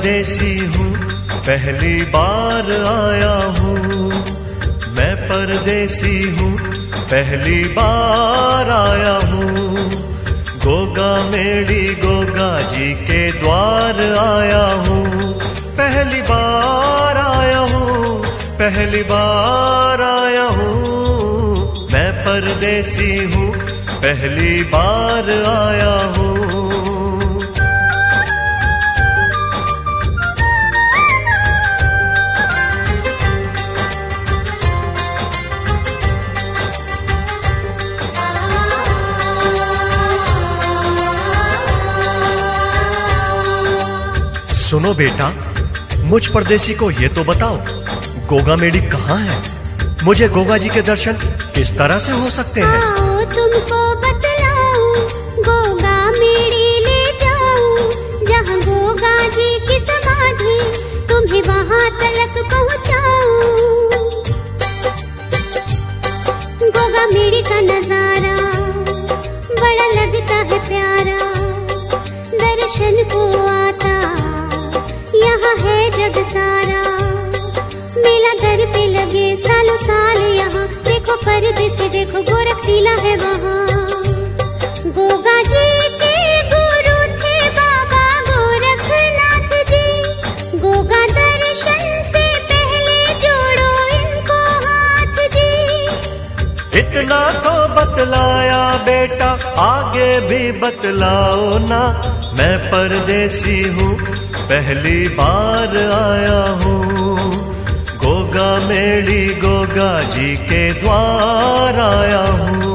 परदेसी हूँ, पहली बार आया हूँ। मैं परदेसी हूँ, पहली बार आया हूँ। गोगा मेड़ी गोगा जी के द्वार आया हूँ। पहली बार आया हूँ, पहली बार आया हूँ। मैं परदेसी हूँ, पहली बार आया हूँ। सुनो बेटा, मुझ परदेसी को ये तो बताओ, गोगा मेड़ी कहाँ है? मुझे गोगा जी के दर्शन किस तरह से हो सकते हैं? आओ तुमको बतलाऊं, गोगा मेड़ी ले जाऊं, जहाँ गोगा जी की समाधि, तुम्हें वहाँ तलक पहुँचाऊं। गोगा मेड़ी का नजारा बड़ा लगता है प्यारा, दर्शन को आता यहाँ है जग सारा। मेला दर पे लगे सालों साल यहाँ, देखो परदेसी देखो गोरखीला है वहाँ। गोगा जी के गुरु थे बाबा गोरखनाथ जी, गोगा दर्शन से पहले जोड़ो इनको हाथ जी। इतना तो बतलाया बेटा, आगे भी बतलाओ ना। मैं परदेसी हूँ, पहली बार आया हूँ। गोगा मेड़ी गोगा जी के द्वार आया हूँ।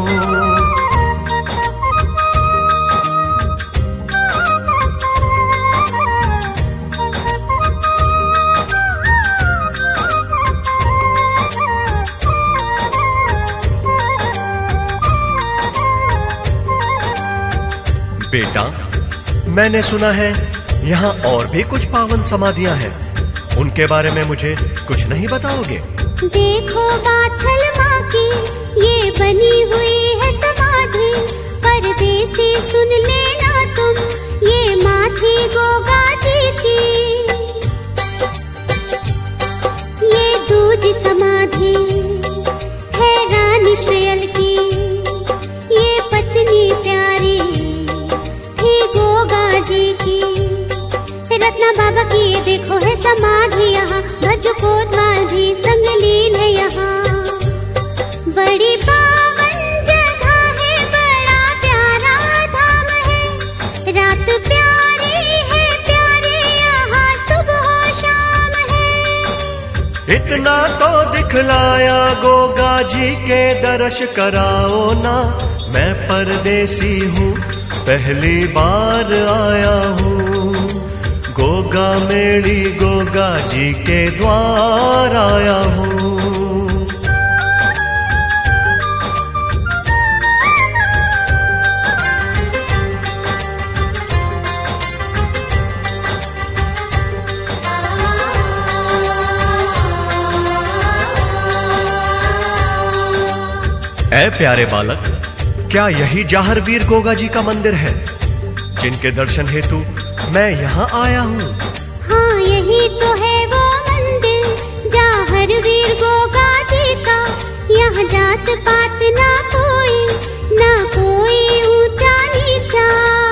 बेटा, मैंने सुना है यहाँ और भी कुछ पावन समाधियाँ हैं, उनके बारे में मुझे कुछ नहीं बताओगे? देखो बाछल माँ की ये बनी हुई है समाधि, परदेसी सुन लेना तुम, ये माँ थी गोगा जी की। ये दूज समाधि है रानी श्रेयल की, ये पत्नी प्यारी थी गोगा जी की। रत्ना बाबा की ये देखो है समाधि यहाँ, भज कोतवाल भी संग लीन है यहाँ। बड़ी पावन जगह है, बड़ा प्यारा धाम है, रात प्यारी है प्यारे यहाँ सुबह शाम है। इतना तो दिखलाया गोगा जी के दर्श कराओ ना। मैं परदेसी हूँ, पहली बार आया हूँ। गोगा मेड़ी गोगा जी के द्वार आया हूँ। ऐ प्यारे बालक, क्या यही जाहरवीर गोगा जी का मंदिर है, जिनके दर्शन हेतु मैं यहाँ आया हूँ? हाँ, यही तो है वो मंदिर, जाहरवीर गोगा जी का। यहाँ जात पात ना कोई, ना कोई ऊंचा नीचा।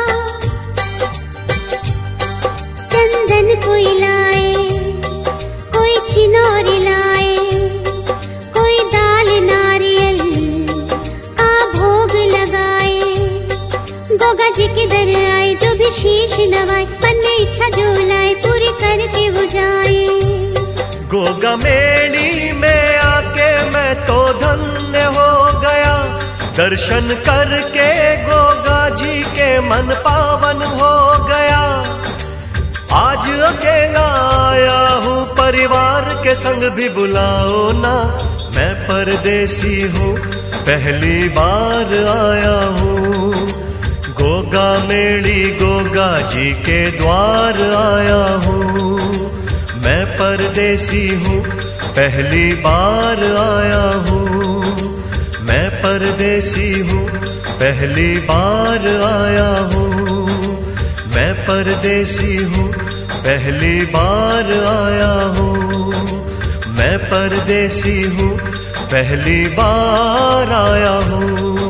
चंदन कोई लाए, कोई चिनौरी लाए, कोई दाल नारियल का भोग लगाए। गोगा जी के दर आए जो भी शीश नवाए, मन में इच्छा जो लाए पूरी करके वो जाए। गोगा मेड़ी में आके मैं तो धन्य हो गया, दर्शन करके गोगा जी के मन पावन हो गया। आज अकेला आया हूँ, परिवार के संग भी बुलाओ ना। मैं परदेसी हूँ, पहली बार आया हूँ। गोगा मेड़ी गोगा जी के द्वार आया हूँ। मैं परदेसी हूँ, पहली बार आया हूँ। मैं परदेसी हूँ, पहली बार आया हूँ। मैं परदेसी हूँ, पहली बार आया हूँ। मैं परदेसी हूँ, पहली बार आया हूँ।